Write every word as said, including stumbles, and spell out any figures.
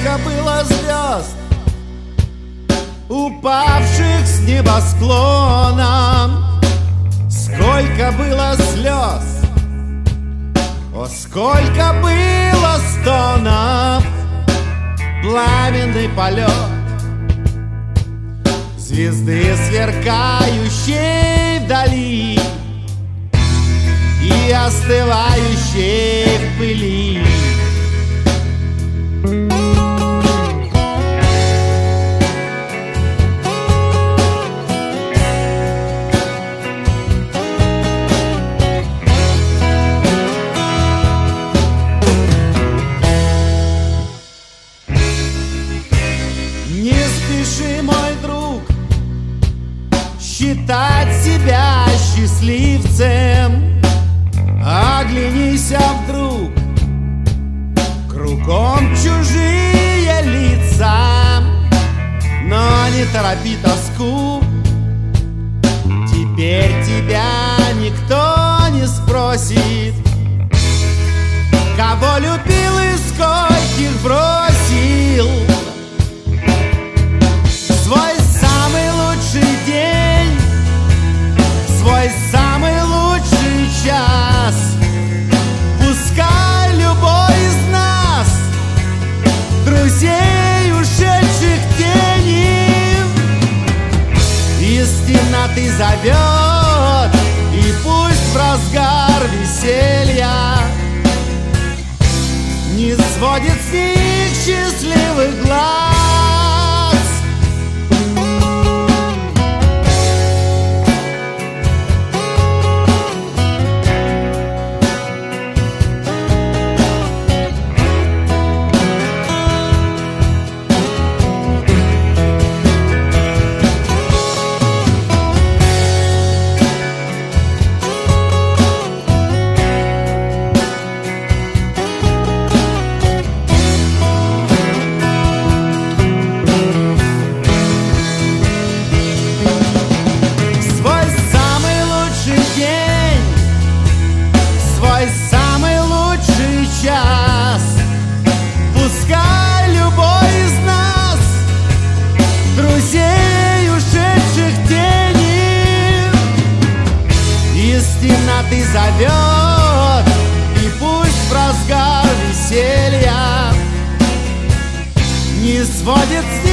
Сколько было звезд, упавших с небосклона, сколько было слез, о, сколько было стонов, пламенный полет звезды, сверкающей вдали и остывающей в пыли. Не спеши, мой друг, считать себя счастливцем. Оглянись, а вдруг кругом чужие лица. Но не торопи тоску, теперь тебя никто не спросит, кого любил и скольких бросил. Свой самый лучший день, свой самый лучший час пускай любой из нас, друзей, ушедших в тени, из темноты зовет, и пусть в разгар веселья не сводит с них счастливых глаз. Пускай любой из нас, друзей, ушедших в тени, из темноты зовет, и пусть в разгар веселья не сводит с